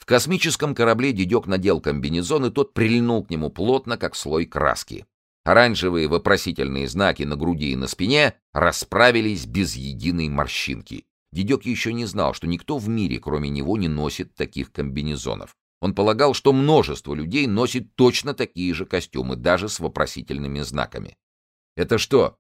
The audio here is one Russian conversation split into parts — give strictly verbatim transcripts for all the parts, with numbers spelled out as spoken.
В космическом корабле Дедек надел комбинезон, и тот прильнул к нему плотно, как слой краски. Оранжевые вопросительные знаки на груди и на спине расправились без единой морщинки. Дедек еще не знал, что никто в мире, кроме него, не носит таких комбинезонов. Он полагал, что множество людей носит точно такие же костюмы, даже с вопросительными знаками. «Это что?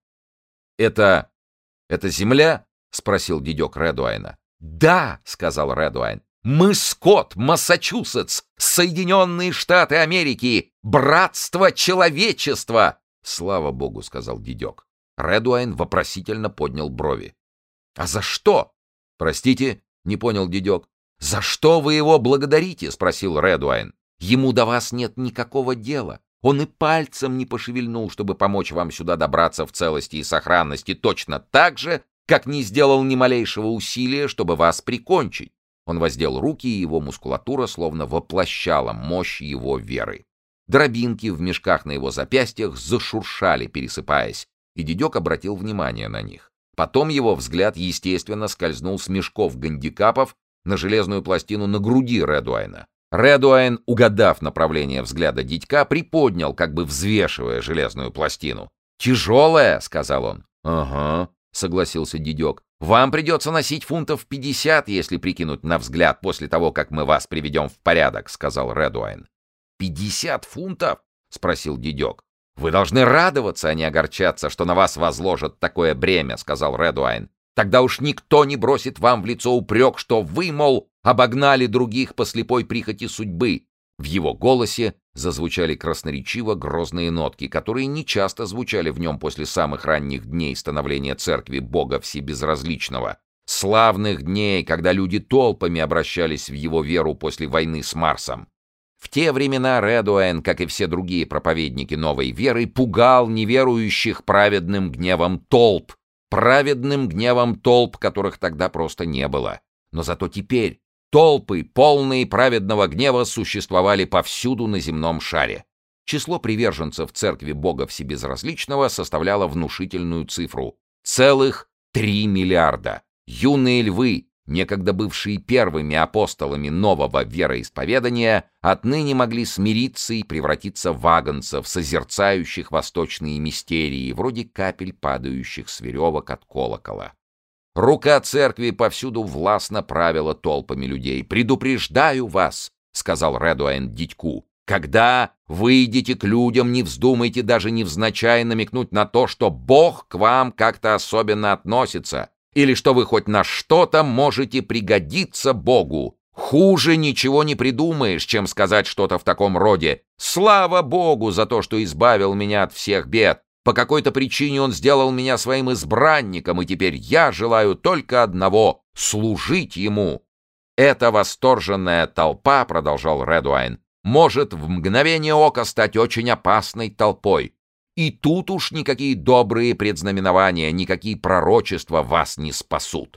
Это... это Земля?» — спросил Дедек Редуэйна. «Да», — сказал Редуэйн. «Мы Скотт, Массачусетс, Соединенные Штаты Америки, братство человечества!» «Слава Богу», — сказал Дедек. Редуэйн вопросительно поднял брови. «А за что?» «Простите», — не понял Дедек. «За что вы его благодарите?» — спросил Редуэйн. «Ему до вас нет никакого дела. Он и пальцем не пошевельнул, чтобы помочь вам сюда добраться в целости и сохранности, точно так же, как не сделал ни малейшего усилия, чтобы вас прикончить». Он воздел руки, и его мускулатура словно воплощала мощь его веры. Дробинки в мешках на его запястьях зашуршали, пересыпаясь, и Дедек обратил внимание на них. Потом его взгляд, естественно, скользнул с мешков гандикапов на железную пластину на груди Редуэйна. Редуэйн, угадав направление взгляда Дедька, приподнял, как бы взвешивая железную пластину. «Тяжелая», — сказал он. «Ага», — согласился Дедек. «Вам придется носить фунтов пятьдесят, если прикинуть на взгляд после того, как мы вас приведем в порядок», — сказал Редуэйн. «Пятьдесят фунтов?» — спросил Дедек. «Вы должны радоваться, а не огорчаться, что на вас возложат такое бремя», — сказал Редуэйн. «Тогда уж никто не бросит вам в лицо упрек, что вы, мол, обогнали других по слепой прихоти судьбы». В его голосе зазвучали красноречиво грозные нотки, которые нечасто звучали в нем после самых ранних дней становления церкви Бога Всебезразличного, славных дней, когда люди толпами обращались в его веру после войны с Марсом. В те времена Редуэйн, как и все другие проповедники новой веры, пугал неверующих праведным гневом толп, праведным гневом толп, которых тогда просто не было. Но зато теперь толпы, полные праведного гнева, существовали повсюду на земном шаре. Число приверженцев церкви Бога Всебезразличного составляло внушительную цифру — целых три миллиарда. Юные львы, некогда бывшие первыми апостолами нового вероисповедания, отныне могли смириться и превратиться в агнцев, созерцающих восточные мистерии, вроде капель, падающих с веревок от колокола. Рука церкви повсюду властно правила толпами людей. «Предупреждаю вас», — сказал Редуэйн Дедьку, «когда выйдете к людям, не вздумайте даже невзначай намекнуть на то, что Бог к вам как-то особенно относится, или что вы хоть на что-то можете пригодиться Богу. Хуже ничего не придумаешь, чем сказать что-то в таком роде. Слава Богу за то, что избавил меня от всех бед. По какой-то причине он сделал меня своим избранником, и теперь я желаю только одного — служить ему». «Эта восторженная толпа, — продолжал Редуэйн, — может в мгновение ока стать очень опасной толпой. И тут уж никакие добрые предзнаменования, никакие пророчества вас не спасут».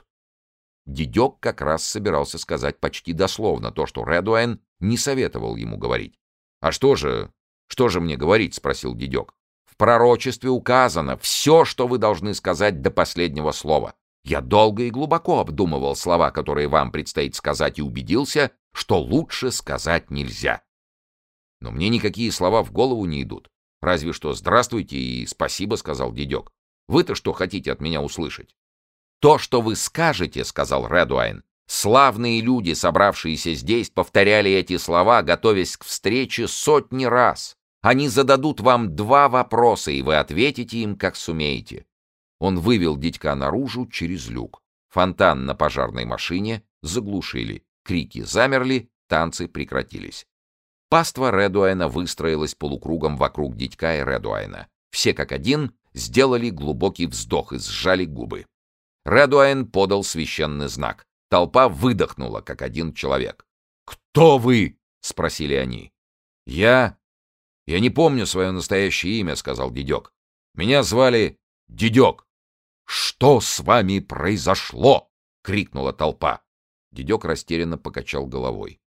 Дедек как раз собирался сказать почти дословно то, что Редуэйн не советовал ему говорить. «А что же, что же мне говорить?» — спросил Дедек. «В пророчестве указано все, что вы должны сказать до последнего слова. Я долго и глубоко обдумывал слова, которые вам предстоит сказать, и убедился, что лучше сказать нельзя. Но мне никакие слова в голову не идут. Разве что «здравствуйте» и «спасибо», — сказал Дедек. «Вы-то что хотите от меня услышать?» «То, что вы скажете, — сказал Редуэйн, — славные люди, собравшиеся здесь, повторяли эти слова, готовясь к встрече сотни раз. Они зададут вам два вопроса, и вы ответите им, как сумеете». Он вывел Дедька наружу через люк. Фонтан на пожарной машине заглушили. Крики замерли, танцы прекратились. Паства Редуэйна выстроилась полукругом вокруг Дедька и Редуэйна. Все как один сделали глубокий вздох и сжали губы. Редуэйн подал священный знак. Толпа выдохнула, как один человек. «Кто вы?» — спросили они. «Я... я не помню свое настоящее имя», — сказал Дедек. «Меня звали Дедек». «Что с вами произошло?» — крикнула толпа. Дедек растерянно покачал головой.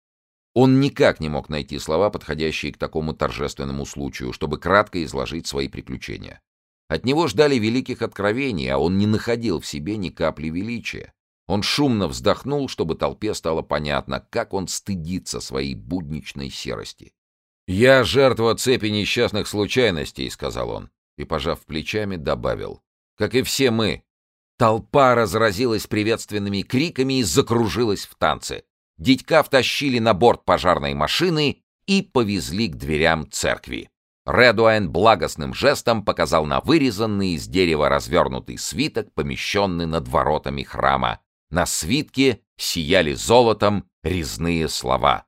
Он никак не мог найти слова, подходящие к такому торжественному случаю, чтобы кратко изложить свои приключения. От него ждали великих откровений, а он не находил в себе ни капли величия. Он шумно вздохнул, чтобы толпе стало понятно, как он стыдится своей будничной серости. «Я жертва цепи несчастных случайностей», — сказал он, и, пожав плечами, добавил. «Как и все мы». Толпа разразилась приветственными криками и закружилась в танце. Дядька втащили на борт пожарной машины и повезли к дверям церкви. Редуайн благостным жестом показал на вырезанный из дерева развернутый свиток, помещенный над воротами храма. На свитке сияли золотом резные слова.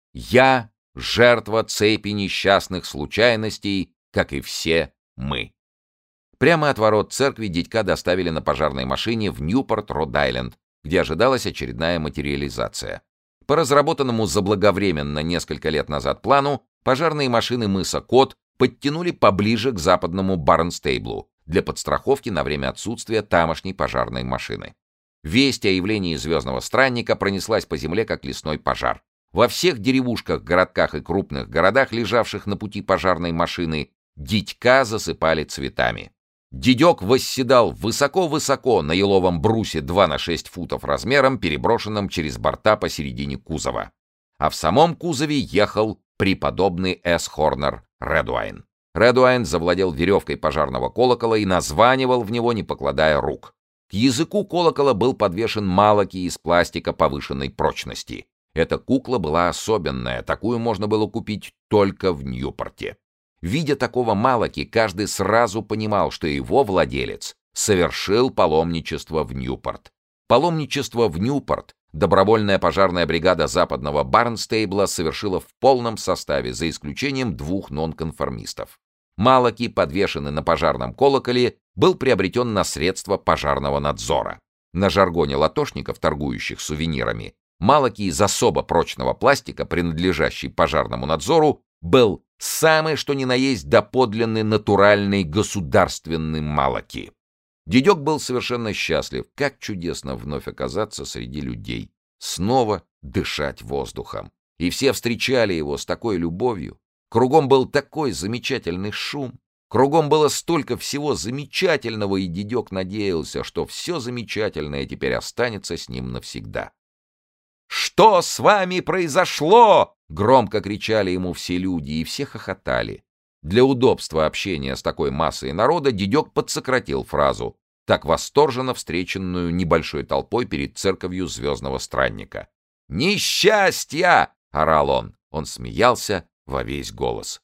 «Я — жертва цепи несчастных случайностей, как и все мы». Прямо от ворот церкви дядька доставили на пожарной машине в Ньюпорт, Род-Айленд, где ожидалась очередная материализация. По разработанному заблаговременно несколько лет назад плану, пожарные машины мыса Кот подтянули поближе к западному Барнстейблу для подстраховки на время отсутствия тамошней пожарной машины. Весть о явлении звездного странника пронеслась по земле, как лесной пожар. Во всех деревушках, городках и крупных городах, лежавших на пути пожарной машины, дядька засыпали цветами. Дядек восседал высоко-высоко на еловом брусе два на шесть футов размером, переброшенном через борта посередине кузова. А в самом кузове ехал преподобный С. Хорнер Редуайн. Редуайн завладел веревкой пожарного колокола и названивал в него, не покладая рук. К языку колокола был подвешен малаки из пластика повышенной прочности. Эта кукла была особенная, такую можно было купить только в Ньюпорте. Видя такого малаки, каждый сразу понимал, что его владелец совершил паломничество в Ньюпорт. Паломничество в Ньюпорт добровольная пожарная бригада западного Барнстейбла совершила в полном составе, за исключением двух нонконформистов. Малаки, подвешенный на пожарном колоколе, был приобретен на средства пожарного надзора. На жаргоне латошников, торгующих сувенирами, малаки из особо прочного пластика, принадлежащий пожарному надзору, был самый что ни на есть доподлинный натуральный государственный малаки. Дядек был совершенно счастлив. Как чудесно вновь оказаться среди людей, снова дышать воздухом. И все встречали его с такой любовью. Кругом был такой замечательный шум. Кругом было столько всего замечательного, и дядек надеялся, что все замечательное теперь останется с ним навсегда. «Что с вами произошло?» — громко кричали ему все люди, и все хохотали. Для удобства общения с такой массой народа дядек подсократил фразу, так восторженно встреченную небольшой толпой перед церковью звездного странника. «Несчастья!» — орал он. Он смеялся во весь голос.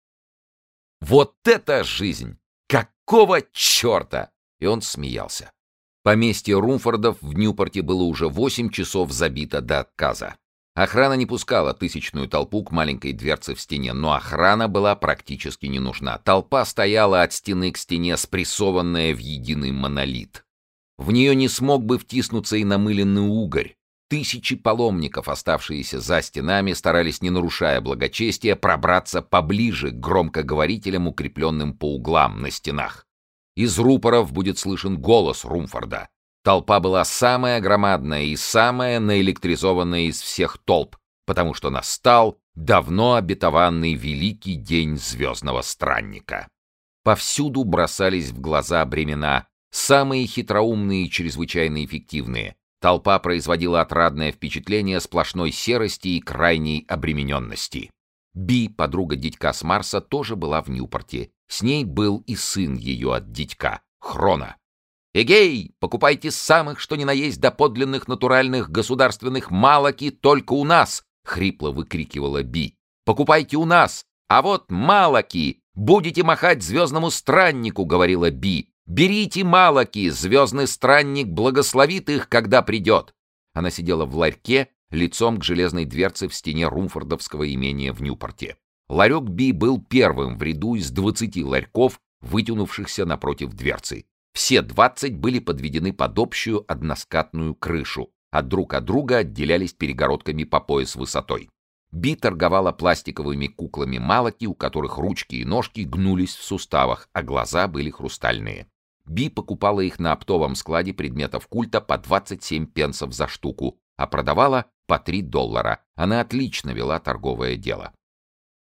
«Вот это жизнь! Какого черта!» И он смеялся. Поместье Румфордов в Ньюпорте было уже восемь часов забито до отказа. Охрана не пускала тысячную толпу к маленькой дверце в стене, но охрана была практически не нужна. Толпа стояла от стены к стене, спрессованная в единый монолит. В нее не смог бы втиснуться и намыленный угорь. Тысячи паломников, оставшиеся за стенами, старались, не нарушая благочестия, пробраться поближе к громкоговорителям, укрепленным по углам на стенах. Из рупоров будет слышен голос Румфорда. Толпа была самая громадная и самая наэлектризованная из всех толп, потому что настал давно обетованный великий день звездного странника. Повсюду бросались в глаза бремена, самые хитроумные и чрезвычайно эффективные. Толпа производила отрадное впечатление сплошной серости и крайней обремененности. Би, подруга дядька с Марса, тоже была в Ньюпорте. С ней был и сын ее от дядька, Хрона. «Эгей, покупайте самых что ни на есть доподлинных натуральных государственных малаки только у нас!» — хрипло выкрикивала Би. «Покупайте у нас! А вот малаки! Будете махать звездному страннику!» — говорила Би. «Берите малаки! Звездный странник благословит их, когда придет!» Она сидела в ларьке, лицом к железной дверце в стене румфордовского имения в Ньюпорте. Ларек Би был первым в ряду из двадцати ларьков, вытянувшихся напротив дверцы. Все двадцать были подведены под общую односкатную крышу, а друг от друга отделялись перегородками по пояс высотой. Би торговала пластиковыми куклами малаки, у которых ручки и ножки гнулись в суставах, а глаза были хрустальные. Би покупала их на оптовом складе предметов культа по двадцать семь пенсов за штуку, а продавала по три доллара. Она отлично вела торговое дело.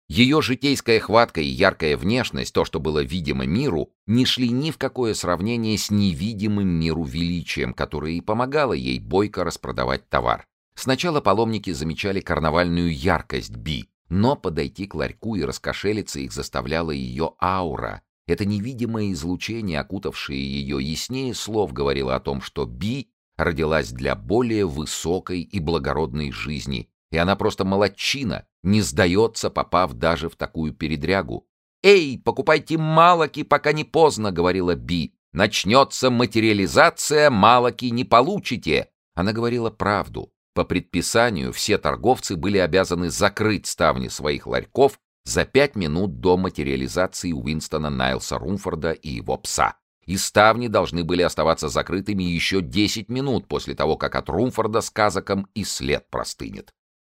Ее житейская хватка и яркая внешность, то, что было видимо миру, не шли ни в какое сравнение с невидимым миру величием, которое и помогало ей бойко распродавать товар. Сначала паломники замечали карнавальную яркость Би, но подойти к ларьку и раскошелиться их заставляла ее аура. Это невидимое излучение, окутавшее ее, яснее слов говорило о том, что Би родилась для более высокой и благородной жизни, и она просто молодчина, не сдается, попав даже в такую передрягу. «Эй, покупайте малоки, пока не поздно», — говорила Би. «Начнется материализация, малоки не получите». Она говорила правду. По предписанию все торговцы были обязаны закрыть ставни своих ларьков за пять минут до материализации Уинстона Найлса Румфорда и его пса. И ставни должны были оставаться закрытыми еще десять минут после того, как от Румфорда с казаком и след простынет.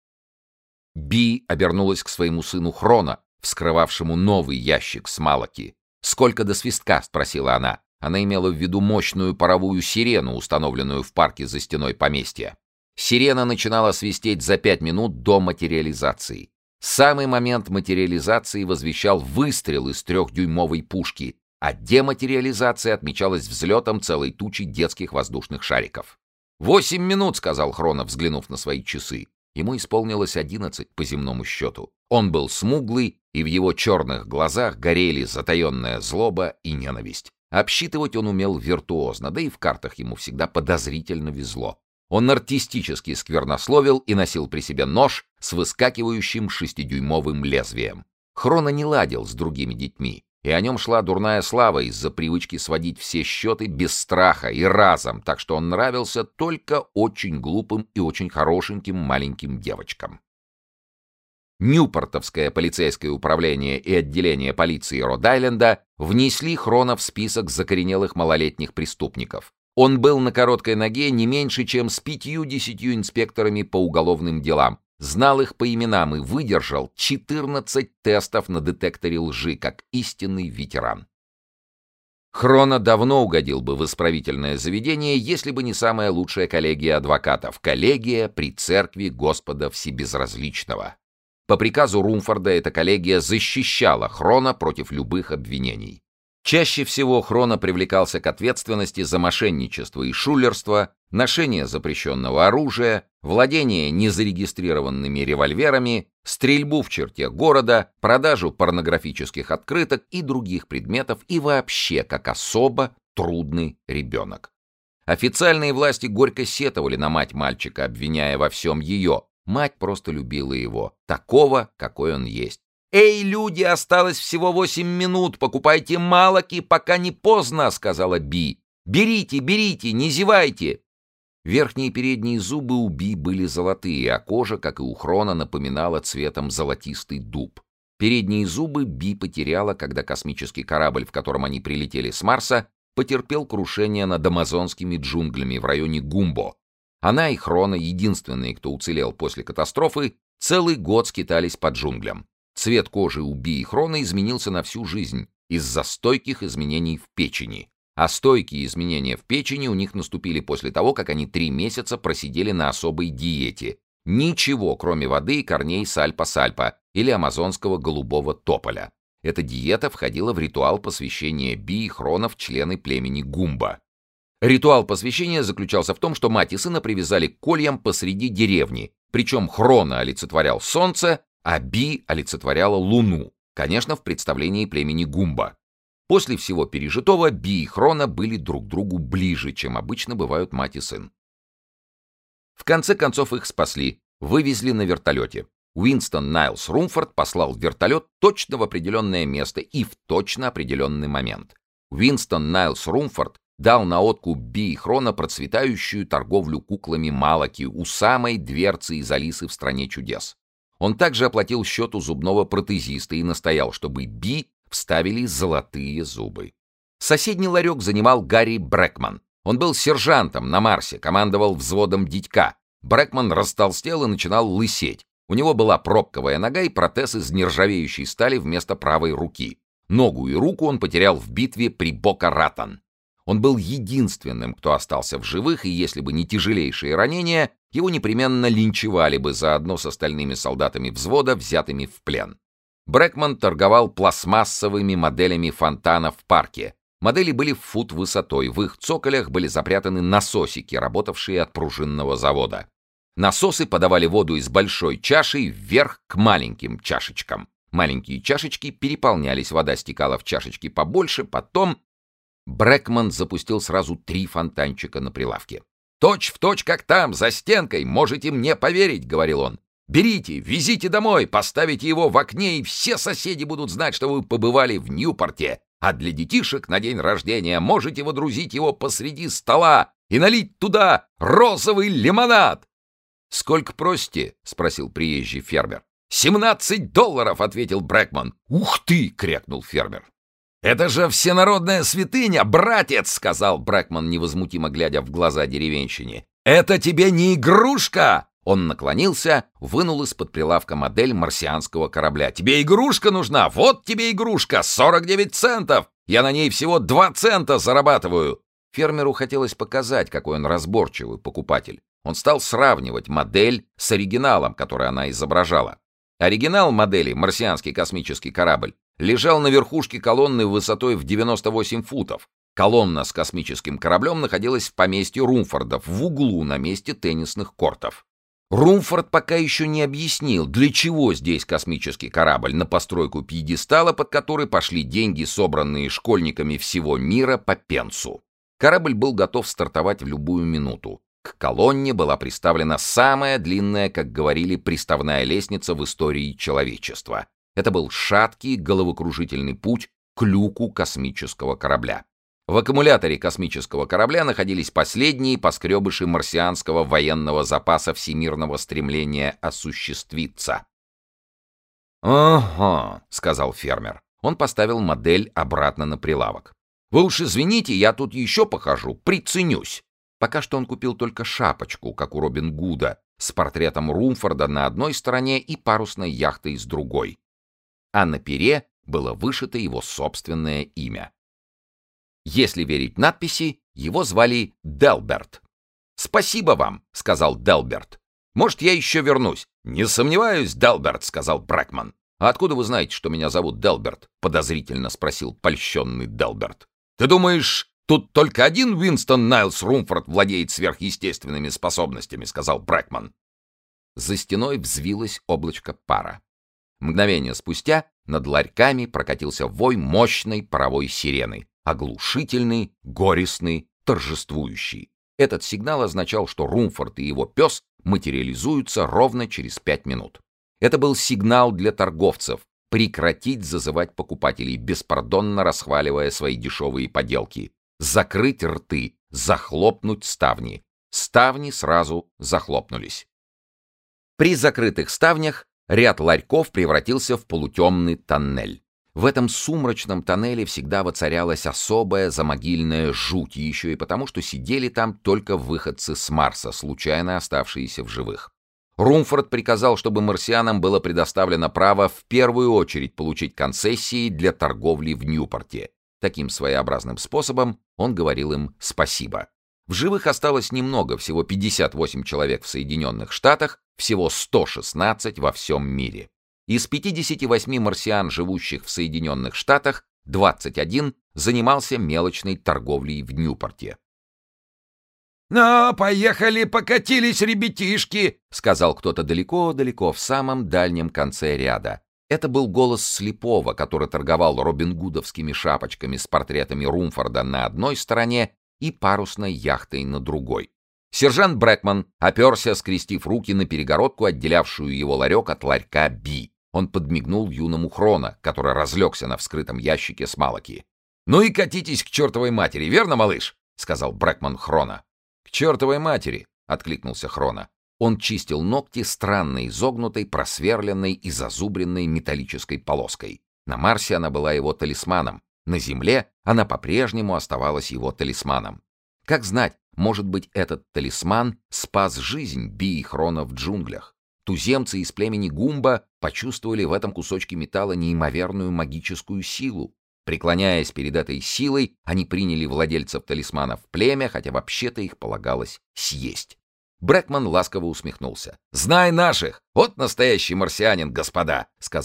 Би обернулась к своему сыну Хрона, вскрывавшему новый ящик с малоки. «Сколько до свистка?» — спросила она. Она имела в виду мощную паровую сирену, установленную в парке за стеной поместья. Сирена начинала свистеть за пять минут до материализации. Самый момент материализации возвещал выстрел из трехдюймовой пушки, а дематериализация отмечалась взлетом целой тучи детских воздушных шариков. «Восемь минут», — сказал Хрона, взглянув на свои часы. Ему исполнилось одиннадцать по земному счету. Он был смуглый, и в его черных глазах горели затаенная злоба и ненависть. Обсчитывать он умел виртуозно, да и в картах ему всегда подозрительно везло. Он артистически сквернословил и носил при себе нож с выскакивающим шестидюймовым лезвием. Хрона не ладил с другими детьми, и о нем шла дурная слава из-за привычки сводить все счеты без страха и разом, так что он нравился только очень глупым и очень хорошеньким маленьким девочкам. Ньюпортовское полицейское управление и отделение полиции Род-Айленда внесли Хрона в список закоренелых малолетних преступников. Он был на короткой ноге не меньше, чем с пятью-десятью инспекторами по уголовным делам, знал их по именам и выдержал четырнадцать тестов на детекторе лжи, как истинный ветеран. Хрона давно угодил бы в исправительное заведение, если бы не самая лучшая коллегия адвокатов — коллегия при церкви Господа Всебезразличного. По приказу Румфорда эта коллегия защищала Хрона против любых обвинений. Чаще всего Хрона привлекался к ответственности за мошенничество и шулерство, ношение запрещенного оружия, владение незарегистрированными револьверами, стрельбу в черте города, продажу порнографических открыток и других предметов и вообще как особо трудный ребенок. Официальные власти горько сетовали на мать мальчика, обвиняя во всем ее. Мать просто любила его, такого, какой он есть. «Эй, люди, осталось всего восемь минут, покупайте малоки, пока не поздно», — сказала Би. «Берите, берите, не зевайте». Верхние и передние зубы у Би были золотые, а кожа, как и у Хрона, напоминала цветом золотистый дуб. Передние зубы Би потеряла, когда космический корабль, в котором они прилетели с Марса, потерпел крушение над амазонскими джунглями в районе Гумбо. Она и Хрона, единственные, кто уцелел после катастрофы, целый год скитались по джунглям. Цвет кожи у Би и Хрона изменился на всю жизнь из-за стойких изменений в печени. А стойкие изменения в печени у них наступили после того, как они три месяца просидели на особой диете. Ничего, кроме воды и корней сальпа-сальпа или амазонского голубого тополя. Эта диета входила в ритуал посвящения Би и Хрона в члены племени Гумба. Ритуал посвящения заключался в том, что мать и сына привязали к кольям посреди деревни, причем Хрона олицетворял солнце, а Би олицетворяла луну, конечно, в представлении племени Гумба. После всего пережитого Би и Хрона были друг другу ближе, чем обычно бывают мать и сын. В конце концов их спасли, вывезли на вертолете. Уинстон Найлс Румфорд послал вертолет точно в определенное место и в точно определенный момент. Уинстон Найлс Румфорд дал на откуп Би и Хрона процветающую торговлю куклами Малаки у самой дверцы из Алисы в стране чудес. Он также оплатил счет у зубного протезиста и настоял, чтобы Би вставили золотые зубы. Соседний ларек занимал Гарри Брэкман. Он был сержантом на Марсе, командовал взводом дядька. Брэкман растолстел и начинал лысеть. У него была пробковая нога и протез из нержавеющей стали вместо правой руки. Ногу и руку он потерял в битве при Бока-Ратан. Он был единственным, кто остался в живых, и если бы не тяжелейшие ранения, его непременно линчевали бы заодно с остальными солдатами взвода, взятыми в плен. Брэкман торговал пластмассовыми моделями фонтана в парке. Модели были в фут высотой, в их цоколях были запрятаны насосики, работавшие от пружинного завода. Насосы подавали воду из большой чаши вверх к маленьким чашечкам. Маленькие чашечки переполнялись, вода стекала в чашечки побольше, потом... Брэкман запустил сразу три фонтанчика на прилавке. «Точь в точь, как там, за стенкой, можете мне поверить», — говорил он. «Берите, везите домой, поставите его в окне, и все соседи будут знать, что вы побывали в Ньюпорте. А для детишек на день рождения можете водрузить его посреди стола и налить туда розовый лимонад». «Сколько просите?» — спросил приезжий фермер. «Семнадцать долларов», — ответил Брэкман. «Ух ты!» — крякнул фермер. «Это же всенародная святыня, братец!» — сказал Брэкман, невозмутимо глядя в глаза деревенщине. «Это тебе не игрушка!» Он наклонился, вынул из-под прилавка модель марсианского корабля. «Тебе игрушка нужна? Вот тебе игрушка! сорок девять центов! Я на ней всего два цента зарабатываю!» Фермеру хотелось показать, какой он разборчивый покупатель. Он стал сравнивать модель с оригиналом, который она изображала. Оригинал модели, марсианский космический корабль, лежал на верхушке колонны высотой в девяносто восемь футов. Колонна с космическим кораблем находилась в поместье Румфордов, в углу на месте теннисных кортов. Румфорд пока еще не объяснил, для чего здесь космический корабль, на постройку пьедестала, под который пошли деньги, собранные школьниками всего мира по пенсу. Корабль был готов стартовать в любую минуту. К колонне была приставлена самая длинная, как говорили, приставная лестница в истории человечества. Это был шаткий головокружительный путь к люку космического корабля. В аккумуляторе космического корабля находились последние поскребыши марсианского военного запаса всемирного стремления осуществиться. «Ага», — сказал фермер. Он поставил модель обратно на прилавок. «Вы уж извините, я тут еще похожу, приценюсь». Пока что он купил только шапочку, как у Робин Гуда, с портретом Румфорда на одной стороне и парусной яхтой с другой. А на пере было вышито его собственное имя. Если верить надписи, его звали Делберт. «Спасибо вам», — сказал Делберт. «Может, я еще вернусь?» «Не сомневаюсь, Делберт», — сказал Брэкман. «А откуда вы знаете, что меня зовут Делберт?» — подозрительно спросил польщенный Делберт. «Ты думаешь, тут только один Уинстон Найлс Румфорд владеет сверхъестественными способностями», — сказал Брэкман. За стеной взвилось облачко пара. Мгновение спустя над ларьками прокатился вой мощной паровой сирены. Оглушительный, горестный, торжествующий. Этот сигнал означал, что Румфорд и его пес материализуются ровно через пять минут. Это был сигнал для торговцев прекратить зазывать покупателей, беспардонно расхваливая свои дешевые поделки, закрыть рты, захлопнуть ставни. Ставни сразу захлопнулись. При закрытых ставнях ряд ларьков превратился в полутемный тоннель. В этом сумрачном тоннеле всегда воцарялась особая замогильная жуть, еще и потому, что сидели там только выходцы с Марса, случайно оставшиеся в живых. Румфорд приказал, чтобы марсианам было предоставлено право в первую очередь получить концессии для торговли в Ньюпорте. Таким своеобразным способом он говорил им спасибо. В живых осталось немного, всего пятьдесят восемь человек в Соединенных Штатах, всего сто шестнадцать во всем мире. Из пятидесяти восьми марсиан, живущих в Соединенных Штатах, двадцать один занимался мелочной торговлей в Ньюпорте. «Ну, поехали, покатились, ребятишки!» — сказал кто-то далеко-далеко в самом дальнем конце ряда. Это был голос слепого, который торговал робингудовскими шапочками с портретами Румфорда на одной стороне и парусной яхтой на другой. Сержант Брэкман оперся, скрестив руки на перегородку, отделявшую его ларек от ларька Би. Он подмигнул юному Хрона, который разлегся на вскрытом ящике с малаки. «Ну и катитесь к чертовой матери, верно, малыш?» — сказал Брэкман Хрона. «К чертовой матери!» — откликнулся Хрона. Он чистил ногти странной, изогнутой, просверленной и зазубренной металлической полоской. На Марсе она была его талисманом. На Земле она по-прежнему оставалась его талисманом. Как знать, может быть, этот талисман спас жизнь Би и Хрона в джунглях. Туземцы из племени Гумба почувствовали в этом кусочке металла неимоверную магическую силу. Преклоняясь перед этой силой, они приняли владельцев талисманов в племя, хотя вообще-то их полагалось съесть. Брэкман ласково усмехнулся. «Знай наших! Вот настоящий марсианин, господа!» — сказал он.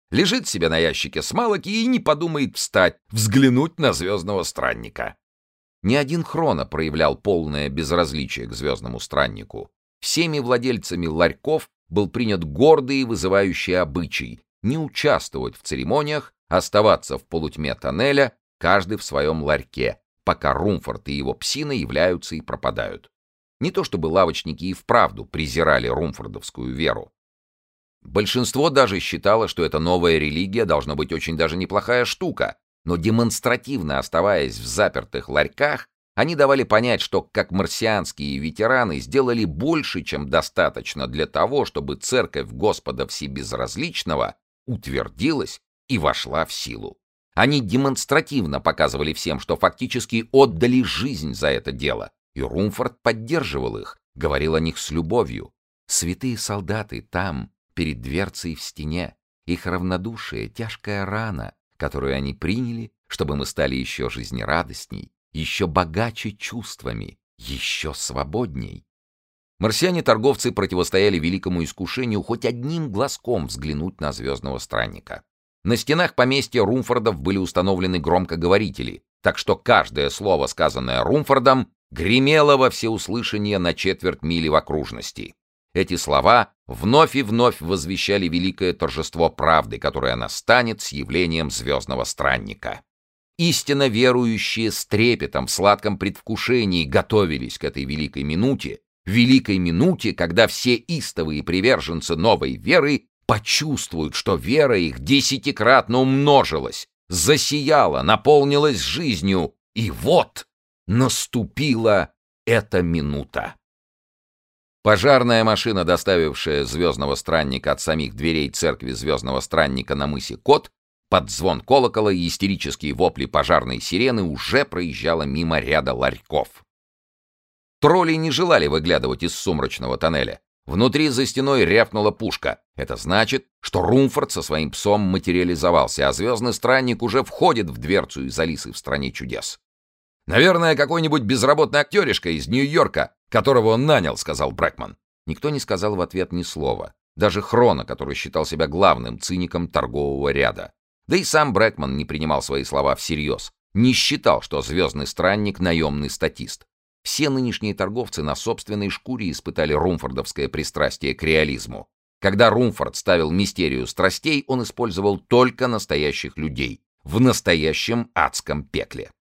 Лежит себе на ящике смалоки и не подумает встать, взглянуть на звездного странника. Ни один Хроно проявлял полное безразличие к звездному страннику. Всеми владельцами ларьков был принят гордый и вызывающий обычай не участвовать в церемониях, оставаться в полутьме тоннеля, каждый в своем ларьке, пока Румфорд и его псина являются и пропадают. Не то чтобы лавочники и вправду презирали румфордовскую веру. Большинство даже считало, что эта новая религия должна быть очень даже неплохая штука, но демонстративно оставаясь в запертых ларьках, они давали понять, что, как марсианские ветераны, сделали больше, чем достаточно для того, чтобы церковь Господа Всебезразличного утвердилась и вошла в силу. Они демонстративно показывали всем, что фактически отдали жизнь за это дело, и Румфорд поддерживал их, говорил о них с любовью. Святые солдаты там, перед дверцей в стене, их равнодушие — тяжкая рана, которую они приняли, чтобы мы стали еще жизнерадостней, еще богаче чувствами, еще свободней. Марсиане-торговцы противостояли великому искушению хоть одним глазком взглянуть на звездного странника. На стенах поместья Румфордов были установлены громкоговорители, так что каждое слово, сказанное Румфордом, гремело во всеуслышание на четверть мили в окружности. Эти слова вновь и вновь возвещали великое торжество правды, которое настанет с явлением звездного странника. Истинно верующие с трепетом в сладком предвкушении готовились к этой великой минуте, великой минуте, когда все истовые приверженцы новой веры почувствуют, что вера их десятикратно умножилась, засияла, наполнилась жизнью, и вот наступила эта минута. Пожарная машина, доставившая звездного странника от самих дверей церкви звездного странника на мысе Кот, под звон колокола и истерические вопли пожарной сирены уже проезжала мимо ряда ларьков. Тролли не желали выглядывать из сумрачного тоннеля. Внутри за стеной рявкнула пушка. Это значит, что Румфорд со своим псом материализовался, а звездный странник уже входит в дверцу из Алисы в стране чудес. «Наверное, какой-нибудь безработный актеришка из Нью-Йорка, которого он нанял», — сказал Брэкман. Никто не сказал в ответ ни слова. Даже Хроно, который считал себя главным циником торгового ряда. Да и сам Брэкман не принимал свои слова всерьез. Не считал, что звездный странник — наемный статист. Все нынешние торговцы на собственной шкуре испытали румфордовское пристрастие к реализму. Когда Румфорд ставил мистерию страстей, он использовал только настоящих людей в настоящем адском пекле.